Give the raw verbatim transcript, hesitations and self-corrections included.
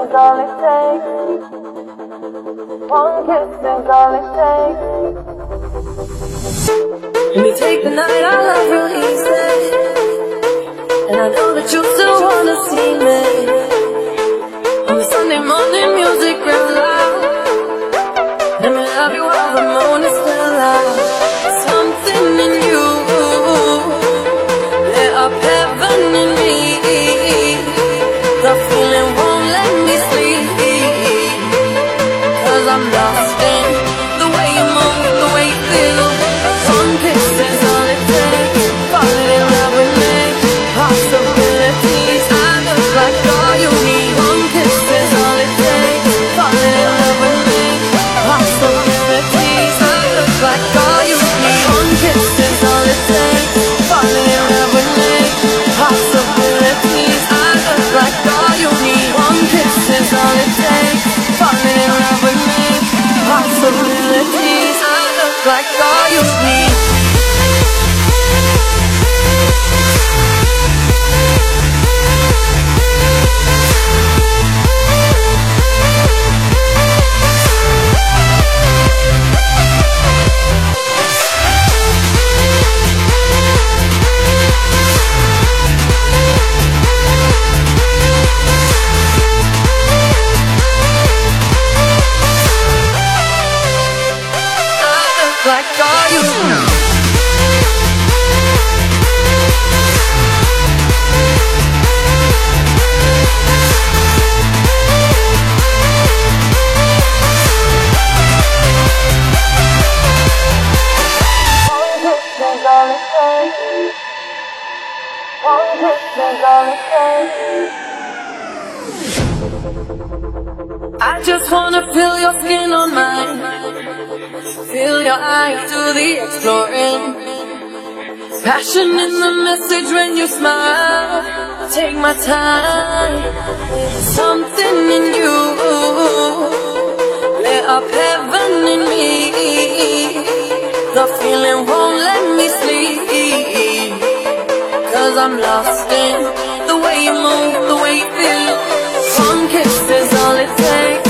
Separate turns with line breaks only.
is all it takes. One kiss is all it takes. Let me take the night I love real easy, and I know that you still wanna see me. On the Sunday morning music real loud. Let me love you while the moon is still out. Something in you lit up heaven in me. The feeling won't let me sleep, 'cause I'm lost in the way you move, the way you feel. One kiss is all it takes. Falling in love with me. Possibilities, I look like all you need. One kiss is all it takes. Falling in love with me. Possibilities, I look like all you need. One kiss is all it takes. Falling in love with me. Possibilities, I look like all you need. One kiss is all it takes. Falling in love with me. Possibilities, I look like all you need. Like all you know. One kiss is all it takes. One kiss is all it takes. I just wanna feel your skin on mine. Feel your eyes do the exploring. Passion in the message when you smile. Take my time. Something in you lit up heaven in me. The feeling won't let me sleep, 'cause I'm lost in the way you move, the way you feel. One kiss is all it takes.